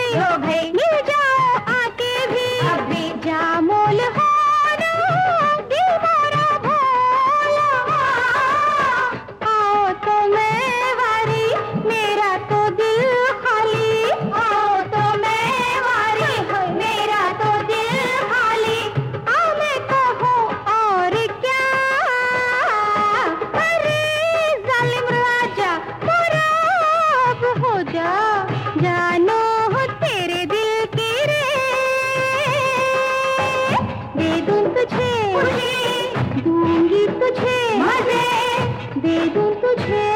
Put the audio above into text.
लो भाई मिल जाओ आके भी, अभी जा मोल हो ना दिल मोरा भोला। आओ तो मैं वारी, मेरा तो दिल खाली, आओ तो मैं वारी, मेरा तो दिल खाली। आओ मैं कहूँ और क्या, अरे जालिम राजा मुराब हो जा, जानो हो तेरे दिल की रे। दे दूं तुझे, खुशी दूंगी तुझे मजे, दे दूं तुझे